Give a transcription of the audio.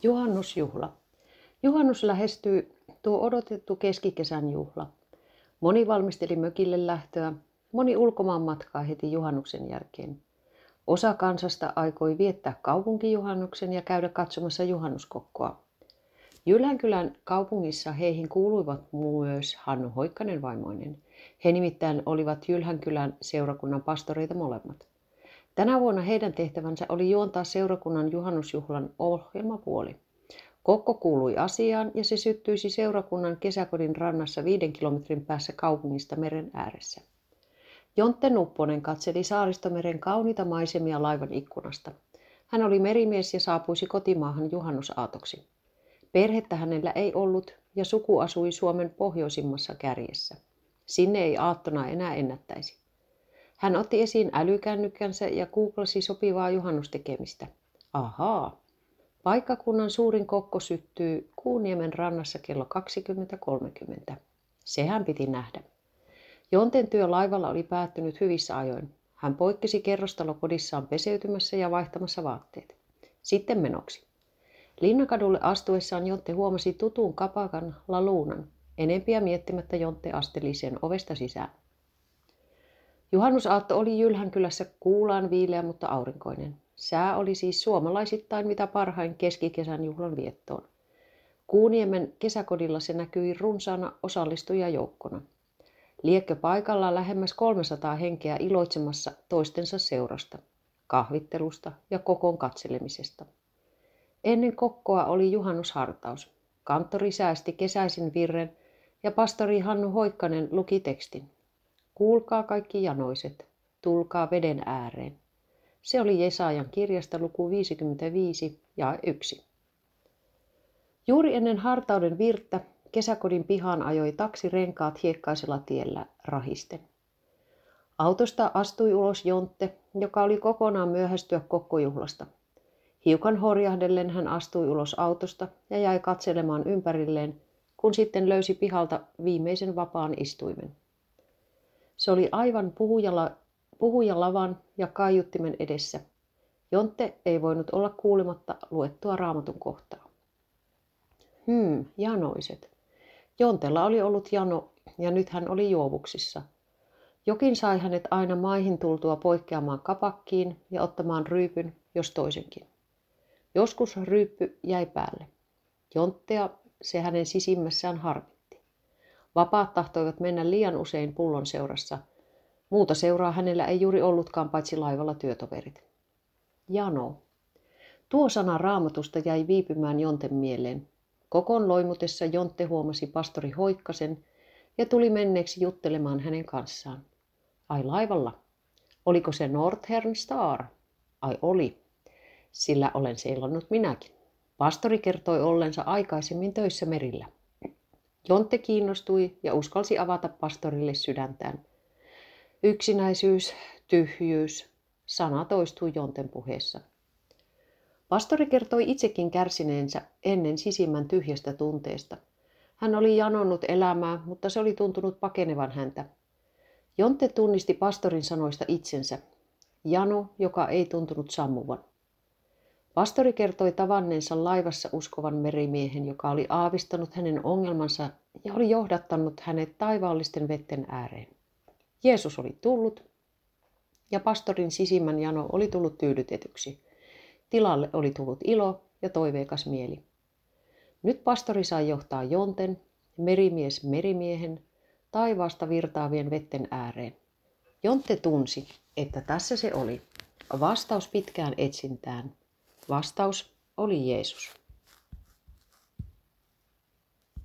Juhannusjuhla. Juhannus lähestyy, tuo odotettu keskikesän juhla. Moni valmisteli mökille lähtöä, moni ulkomaanmatkaa heti juhannuksen jälkeen. Osa kansasta aikoi viettää kaupunkijuhannuksen ja käydä katsomassa juhannuskokkoa. Jylhänkylän kaupungissa heihin kuuluivat myös Hannu Hoikkanen vaimoinen. He nimittäin olivat Jylhänkylän seurakunnan pastoreita molemmat. Tänä vuonna heidän tehtävänsä oli juontaa seurakunnan juhannusjuhlan ohjelmapuoli. Kokko kuului asiaan ja se syttyisi seurakunnan kesäkodin rannassa 5 kilometrin päässä kaupungista meren ääressä. Jontte Nupponen katseli Saaristomeren kauniita maisemia laivan ikkunasta. Hän oli merimies ja saapuisi kotimaahan juhannusaatoksi. Perhettä hänellä ei ollut ja suku asui Suomen pohjoisimmassa kärjessä. Sinne ei aattona enää ennättäisi. Hän otti esiin älykännykkänsä ja googlasi sopivaa juhannustekemistä. Ahaa! Paikkakunnan suurin kokko syttyy Kuuniemen rannassa kello 20.30. Sehän piti nähdä. Jonten työ laivalla oli päättynyt hyvissä ajoin. Hän poikkesi kerrostalokodissaan peseytymässä ja vaihtamassa vaatteet. Sitten menoksi. Linnankadulle astuessaan Jontte huomasi tutun kapakan laluunan. Enempiä miettimättä Jontte asteli sen ovesta sisään. Juhannusaatto oli Jylhänkylässä kuulaan viileä, mutta aurinkoinen. Sää oli siis suomalaisittain mitä parhain keskikesän juhlan viettoon. Kuuniemen kesäkodilla se näkyi runsaana osallistujajoukkona. Liekkö paikalla lähemmäs 300 henkeä iloitsemassa toistensa seurasta, kahvittelusta ja kokon katselemisesta. Ennen kokkoa oli juhannushartaus. Kanttori säästi kesäisin virren ja pastori Hannu Hoikkanen luki tekstin. Kuulkaa kaikki janoiset, tulkaa veden ääreen. Se oli Jesajan kirjasta luku 55 ja 1. Juuri ennen hartauden virttä kesäkodin pihaan ajoi taksi renkaat hiekkaisella tiellä rahisten. Autosta astui ulos Jontte, joka oli kokonaan myöhästyä kokkojuhlasta. Hiukan horjahdellen hän astui ulos autosta ja jäi katselemaan ympärilleen, kun sitten löysi pihalta viimeisen vapaan istuimen. Se oli aivan puhujalavan ja kaiuttimen edessä. Jontte ei voinut olla kuulematta luettua Raamatun kohtaa. Janoiset. Jontella oli ollut jano ja nyt hän oli juovuksissa. Jokin sai hänet aina maihin tultua poikkeamaan kapakkiin ja ottamaan ryypyn, jos toisenkin. Joskus ryyppy jäi päälle. Jonttea se hänen sisimmässään harmitti. Vapaat tahtoivat mennä liian usein pullon seurassa. Muuta seuraa hänellä ei juuri ollutkaan paitsi laivalla työtoverit. Jano. Tuo sana Raamatusta jäi viipymään Jonten mieleen. Kokon loimutessa Jontte huomasi pastori Hoikkasen ja tuli menneeksi juttelemaan hänen kanssaan. Ai laivalla? Oliko se Northern Star? Ai oli, sillä olen seilannut minäkin. Pastori kertoi ollensa aikaisemmin töissä merillä. Jontte kiinnostui ja uskalsi avata pastorille sydäntään. Yksinäisyys, tyhjyys, sana toistui Jonten puheessa. Pastori kertoi itsekin kärsineensä ennen sisimmän tyhjästä tunteesta. Hän oli janonnut elämää, mutta se oli tuntunut pakenevan häntä. Jontte tunnisti pastorin sanoista itsensä. Jano, joka ei tuntunut sammuvan. Pastori kertoi tavanneensa laivassa uskovan merimiehen, joka oli aavistanut hänen ongelmansa ja oli johdattanut hänet taivaallisten vetten ääreen. Jeesus oli tullut ja pastorin sisimmän jano oli tullut tyydytetyksi. Tilalle oli tullut ilo ja toiveikas mieli. Nyt pastori sai johtaa Jonten, merimies merimiehen, taivaasta virtaavien vetten ääreen. Jontte tunsi, että tässä se oli. Vastaus pitkään etsintään. Vastaus oli Jeesus.